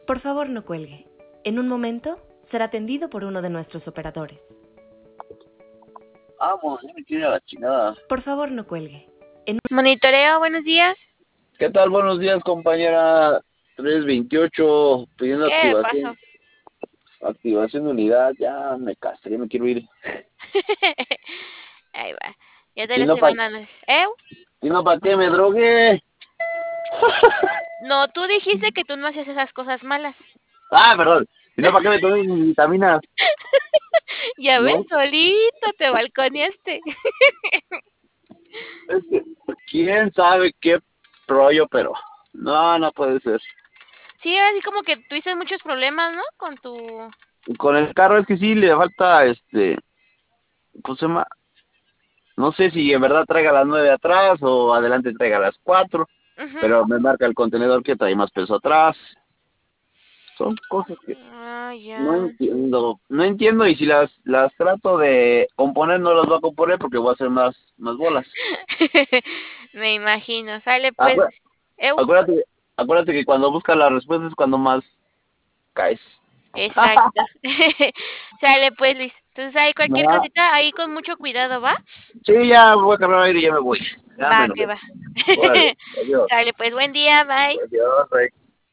Por favor, no cuelgue. En un momento será atendido por uno de nuestros operadores. Vamos, ya me quiero ir a la chingada. Por favor, no cuelgue. Monitoreo, buenos días. ¿Qué tal? Buenos días, compañera 328, pidiendo ¿Qué pasó? activación de unidad. Ya me castré, ya me quiero ir. Ahí va. Ya te Si lo no, estoy mandando. ¿Eh? ¿para qué me drogué? No, tú dijiste que tú no hacías esas cosas malas. Ah, perdón. Si no, ¿para qué me tomé mis vitaminas? Ya ves, ¿No? solito te balconeaste. Es que, quién sabe qué rollo, pero no puede ser. Sí, así como que tuviste muchos problemas, ¿no? Con tu... Con el carro es que sí le falta, ¿cómo se llama? No sé si en verdad traiga las 9 atrás o adelante traiga las 4, Ujú. pero me marca el contenedor que trae más peso atrás. Son cosas que Ah, no ya. entiendo, no entiendo, y si las trato de componer no las voy a componer porque voy a hacer más bolas. Me imagino. Sale pues. Acué- Eu. Acuérdate, acuérdate que cuando buscas la respuesta es cuando más caes. Exacto. Sale pues, Luis. Entonces ahí cualquier No, cosita, ahí con mucho cuidado, ¿va? sí, ya voy a cargar aire y ya me voy. Ya Va, me que enojé. va. Órale, adiós. Sale pues, buen día, bye. Adiós, bye.